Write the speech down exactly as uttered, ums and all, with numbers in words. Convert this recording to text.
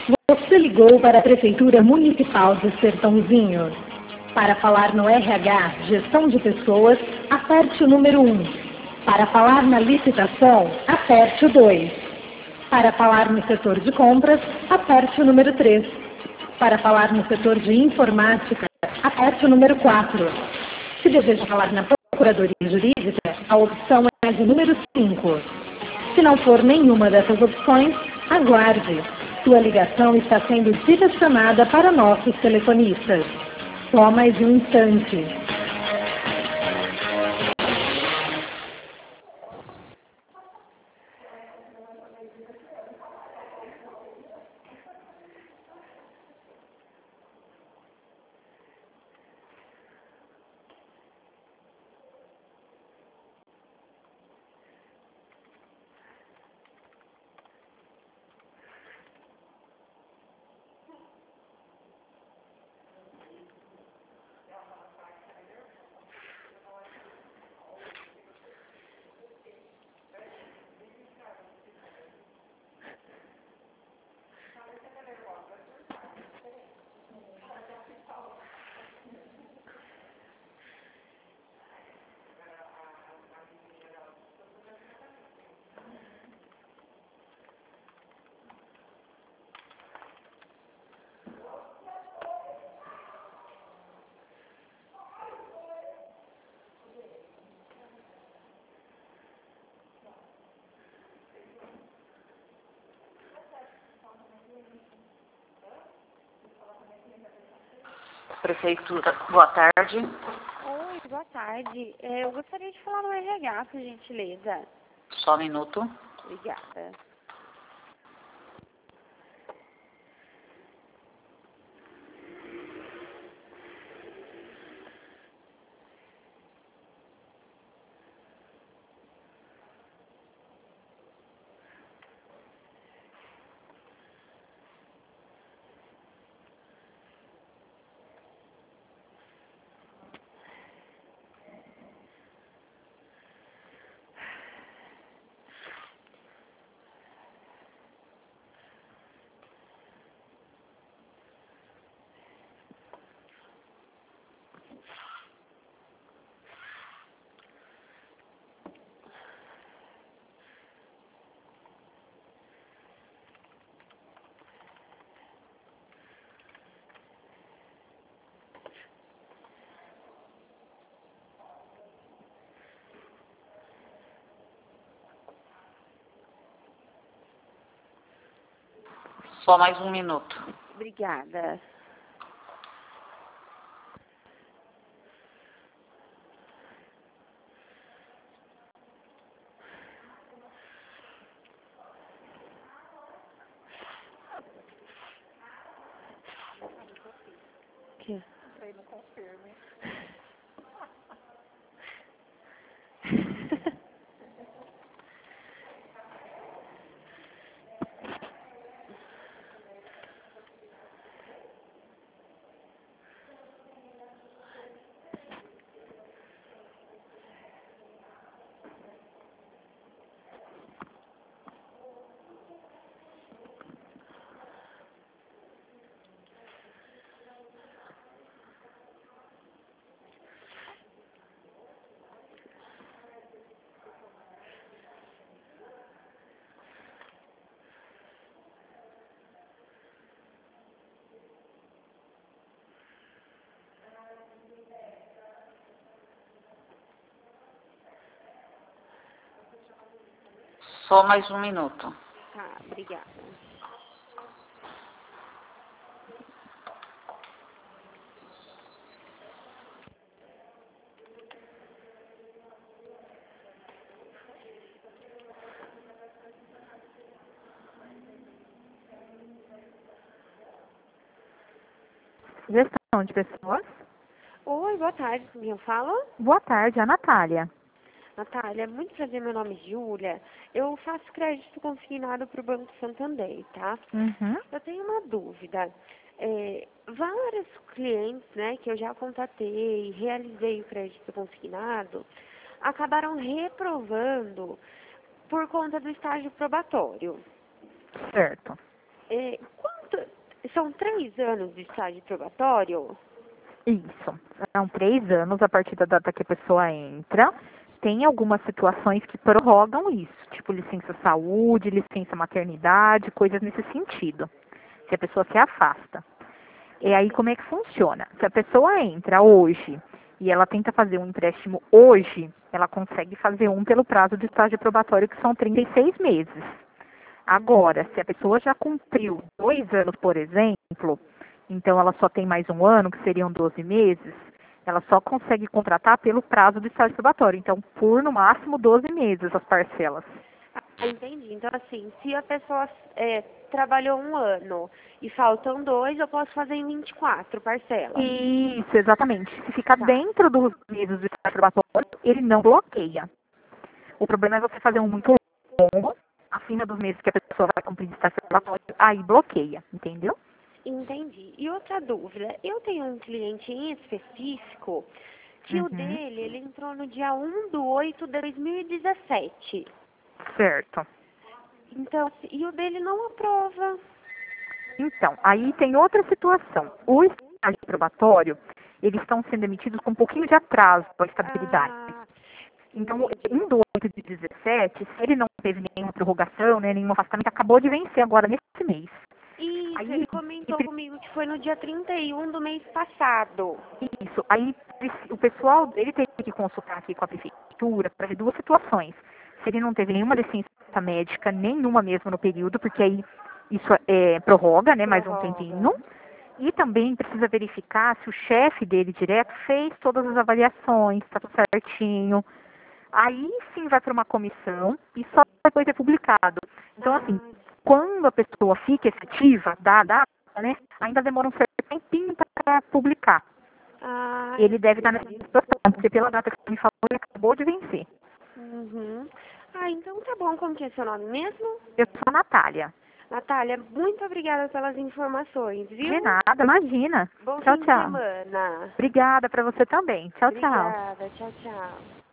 Você ligou para a Prefeitura Municipal de Sertãozinho. Para falar no R H, Gestão de Pessoas, aperte o número um. Para falar na licitação, aperte o dois. Para falar no setor de compras, aperte o número três. Para falar no setor de informática, aperte o número quatro. Se deseja falar na Procuradoria Jurídica, a opção é a de número cinco. Se não for nenhuma dessas opções, aguarde. Sua ligação está sendo direcionada para nossos telefonistas. Só mais um instante. Prefeitura, boa tarde. Oi, boa tarde. É, eu gostaria de falar no R H, por gentileza. Só um minuto. Obrigada. Só mais um minuto. Obrigada. Que? Sei, não confirme. Só mais um minuto. Tá, obrigada. Gestão de pessoas. Oi, boa tarde. Com quem eu falo? Boa tarde, a Natália. Natália, muito prazer, meu nome é Júlia. Eu faço crédito consignado para o Banco Santander, tá? Uhum. Eu tenho uma dúvida. É, vários clientes, né, que eu já contatei, realizei o crédito consignado, acabaram reprovando por conta do estágio probatório. Certo. É, quanto, são três anos de estágio probatório? Isso. São três anos a partir da data que a pessoa entra. Tem algumas situações que prorrogam isso, tipo licença saúde, licença maternidade, coisas nesse sentido. Se a pessoa se afasta. E aí como é que funciona? Se a pessoa entra hoje e ela tenta fazer um empréstimo hoje, ela consegue fazer um pelo prazo de estágio probatório, que são trinta e seis meses. Agora, se a pessoa já cumpriu dois anos, por exemplo, então ela só tem mais um ano, que seriam doze meses, ela só consegue contratar pelo prazo do estágio probatório. Então, por no máximo doze meses as parcelas. Ah, entendi. Então, assim, se a pessoa é, trabalhou um ano e faltam dois, eu posso fazer em vinte e quatro parcelas. Isso, exatamente. Se ficar Tá. dentro dos meses do estágio probatório, ele não bloqueia. O problema é você fazer um muito longo, acima dos meses que a pessoa vai cumprir de estágio probatório, aí bloqueia, entendeu? Entendi. E outra dúvida, eu tenho um cliente em específico que Uhum. o dele, ele entrou no dia um de oito de dois mil e dezessete. Certo. Então, assim, e o dele não aprova. Então, aí tem outra situação. O estágio probatório, eles estão sendo emitidos com um pouquinho de atraso para a estabilidade. Ah, Então, entendi. em do oito de dezessete, se ele não teve nenhuma prorrogação, né, nenhum afastamento, acabou de vencer agora nesse mês. Isso, Aí, ele comentou comigo que foi no dia trinta e um do mês passado. Isso. Aí o pessoal, ele teve que consultar aqui com a prefeitura para ver duas situações. Se ele não teve nenhuma licença médica, nenhuma mesmo no período, porque aí isso é prorroga, né, mais um Prorroga. tempinho. E também precisa verificar se o chefe dele direto fez todas as avaliações, está tudo certinho. Aí sim vai para uma comissão e só depois é publicado. Então, assim, quando a pessoa fica efetiva, dá a data, né, ainda demora um certo tempinho para publicar. Ah, Ele deve estar nessa entendi. situação, porque pela data que você me falou, ele acabou de vencer. Uhum. Ah, então tá bom. Como que é seu nome mesmo? Eu sou a Natália. Natália, muito obrigada pelas informações, viu? De nada, imagina. Bom Tchau, fim de tchau. semana. Obrigada para você também. Tchau, tchau. Obrigada. Tchau, tchau.